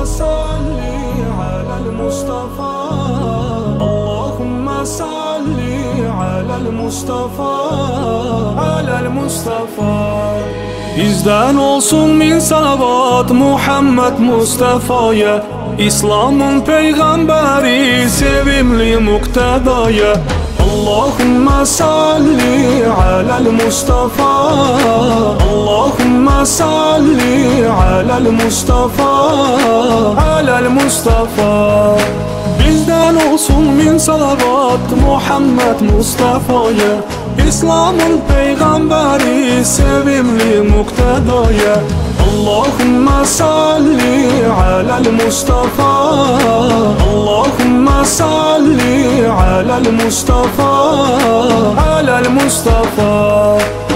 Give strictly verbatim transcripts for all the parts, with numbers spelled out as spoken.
صل على المصطفى اللهم صل على المصطفى على المصطفى. Bizden olsun bin salavat Muhammed Mustafa'ya, İslam'ın peygamberi sevimli muktedaya. Allahümme salli alel Mustafa Allahümme salli alel Mustafa alel Mustafa. Bizden olsun bin salavat Muhammed Mustafa'ya, İslam'ın peygamberi sevimli muktedaya. Allahümme salli alel Mustafa Allahümme salli alel Mustafa alel Mustafa.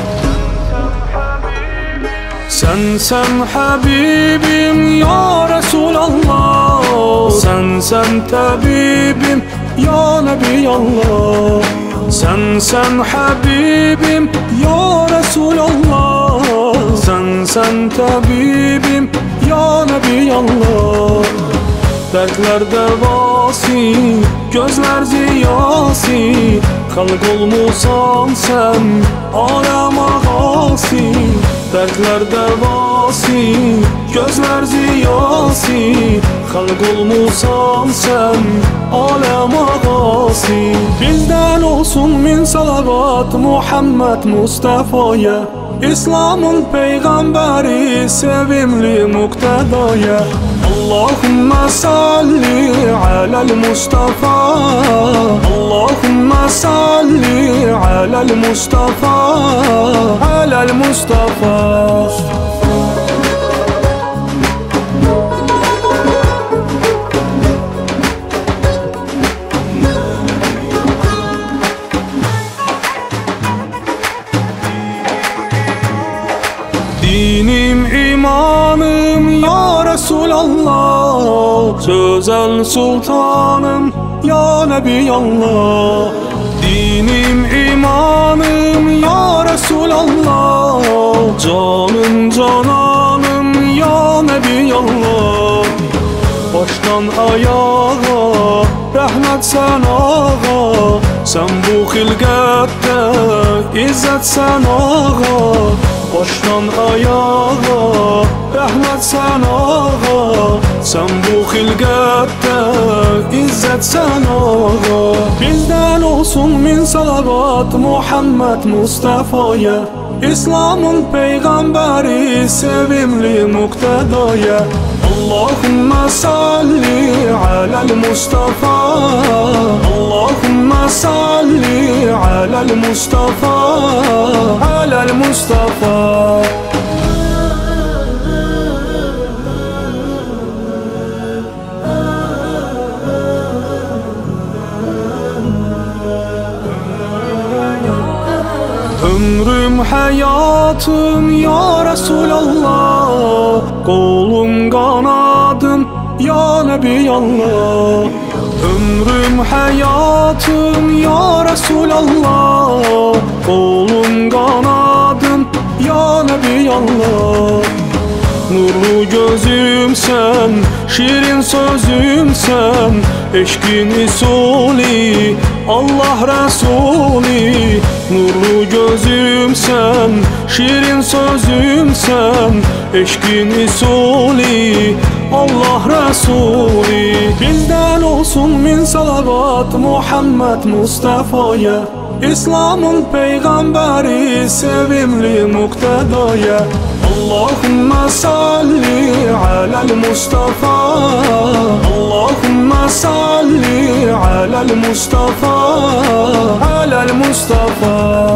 Sen sen Habibim ya Resulallah, sen sen tabibim ya Nebiyallah. Sen sen Habibim ya Resulallah, sen sen tabibim ya Nebiyallah. Dertler devası, gözler ziyası, halk olmusan sen alem ağası. Dertler devası, gözler ziyası, halk olmusan sen alem ağası. Bizden olsun bin salavat Muhammed Mustafa'ya, İslam'ın peygamberi sevimli muktedaya. Allahümme salli alel Mustafa Allahümme salli alel Mustafa alel Mustafa. Dinim imanım ya Resulallah, sözel sultanım ya Nebiyallah. Dinim imanım ya Resulallah, canım cananım ya Nebiyallah. Baştan ayağa rahmet sen ağa, sen bu hilqette izzet sen ağa. Baştan ayağa rahmet sen ağa, sen bu hilqette izzet sen ağa. Bizden olsun bin salavat Muhammed Mustafa'ya, İslam'ın peygamberi sevimli muktedaya. Allahümme salli alel Mustafa Allahümme salli alel Mustafa alel Mustafa. Ömrüm hayatım ya Resulallah, kolum kanadım ya Nebiyallah. Ömrüm hayatım ya Resulallah, kolum kanadım ya Nebiyallah. Nurlu gözüm sen, şirin sözüm sen, eşkin usulü Allah Resulü. Nurlu gözüm sen, şirin sözüm sen, eşkin usulü Allah Resulü. Bizden olsun bin salavat Muhammed Mustafa'ya, İslam'ın peygamberi sevimli muktedaya. Allahümme salli alel Mustafa Allahümme salli alel Mustafa alel Mustafa.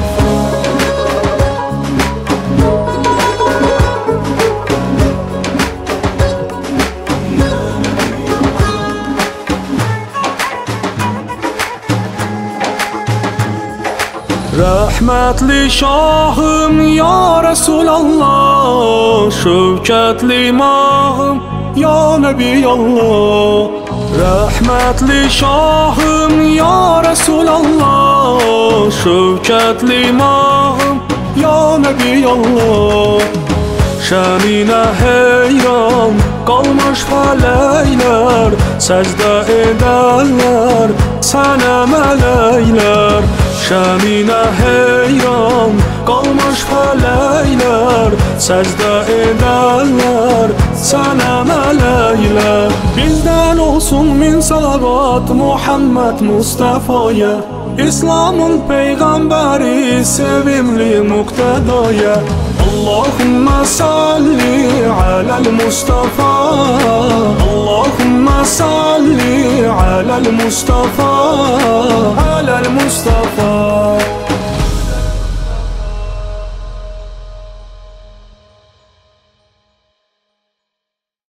Rahmetli Şahım ya Resulallah, şevketli mahım ya Nebiyallah. Rahmetli Şahım ya Resulallah, şevketli mahım ya Nebiyallah. Şanine heyran kalma Qalmış faleyler, səcdə edərlər sənə mələklər. Şəminə heyran qalmış faleylər, səcdə edərlər sənə mələklər. Bizdən olsun min salavat Muhammed Mustafa'ya, İslamın peyğəmbəri sevimli muqtədaya. Allahümme salli alel Mustafa, Allahümme salli alel Mustafa, alel Mustafa.